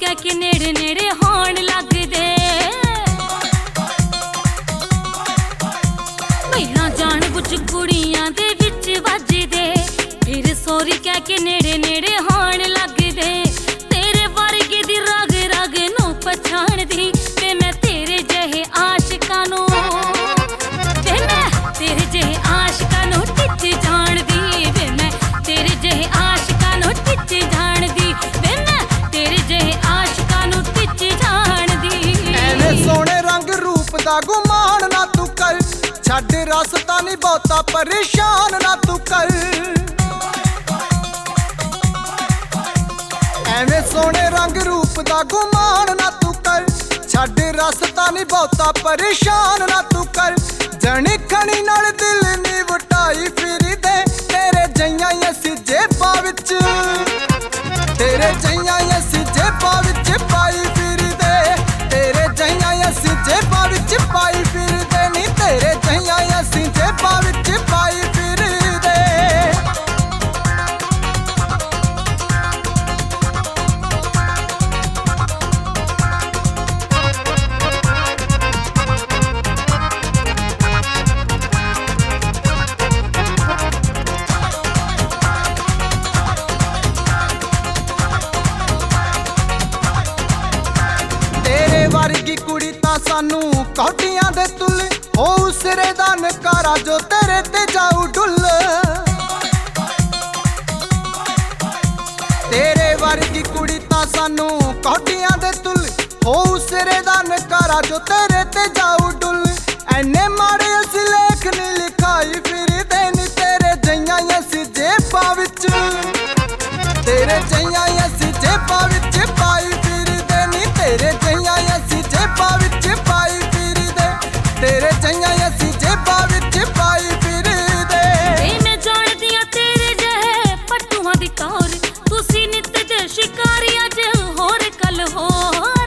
कह के नेड़े नेड़े होण लगदे। मेरा जान बुझ कुड़ियां दे विच वजदे, फिर सोरी कह के नेड़े नेड़े होण लगदे। तेरे वर्गे दी रग रग नूं पछाणदी ते मैं तेरे जहे आशिकां नूं, ते मैं तेरे जहे आशिकां नूं टिच जाणदी। वे मैं तेरे जहे आशिकां नूं टिच जाणदी, वे मैं तेरे जहे आशिकां नूं टिच जाणदी। ऐने सोहणे रंग रूप दा गुमान ना तू कर, छड्ड रसता नहीं बहुता परेशान ना तू कर। ऐने सोहणे रंग रूप दा गुमान ना तू कर, छड्ड रसता नहीं बहुता परेशान ना तू कर। जनी खनी नाल दिल नी वटाई फिरदे, तेरे जइयां असीं जेबां विच, तेरे जइयां असीं जेबां विच पाई फिरदे। तेरे जइयां असीं जेबां विच पाई फिरदे, नी तेरे जइयां असीं जेबां विच पाई फिरदे। वर्गी कुड़ी तां सानू कौटियां दे तुल, ओ सिरे दा नकारा जो तेरे ते जाऊ डुल। तेरे वर्गी कुड़ी तां सानू कौटियां दे तुल, ओ सिरे दा नकारा जो तेरे ते जाऊ डुल। ऐने माड़े असीं लेख नी लिखाई फिरदे, नी तेरे जइयां असीं जेबां विच, तेरे जइयां असीं जेबां विच पाई फिरदे, नी तेरे जइयां असीं जेबां विच पाई फिरदे। तेरे जइयां असीं जेबां विच पाई फिरदे। मैं जाणदी आं तेरे जहे पट्टूआं दी टौर, तुसीं नित दे शिकारी अज होर कल होर।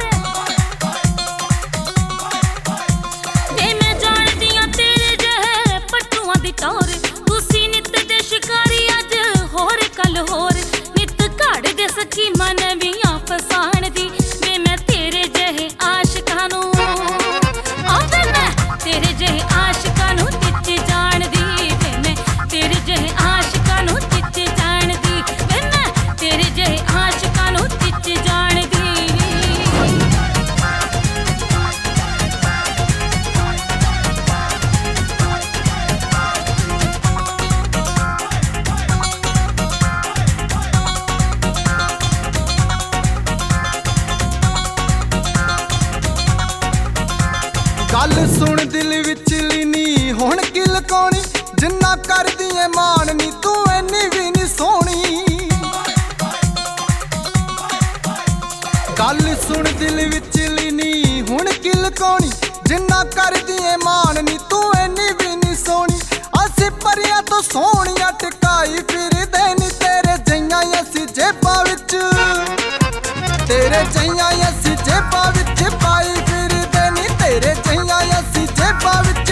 मैं जाणदी आं तेरे जहे पट्टूआं दी टौर, तुसीं नित दे शिकारी अज होर कल होर। नित घड़ दे सखी मन वियां फसान दी, वे मैं तेरे जहे आशिकां नूं, आवे मैं तेरे जहे आशिकां नूं टिच जाणदी। वे मैं तेरे जहे आशिकां नूं टिच जाणदी, वे मैं तेरे जहे आशिकां नूं टिच जाणदी। गल सुन दिल विच लीनी हुण की लकाउणी, जिन्ना करदी ऐ मान नी तू इन्नी भी नी सोहणी। गल सुन दिल विच लीनी हुण की लकाउणी, जिन्ना करदी ऐ मान नी तू इन्नी भी नी सोहणी। असीं परियां तो सोहणियां टिकाई फिरदे, नी तेरे जइयां असीं जेबां विच, तेरे जइयां असीं जेबां विच पाई फिरदे, नी तेरे जइयां असीं जेबां विच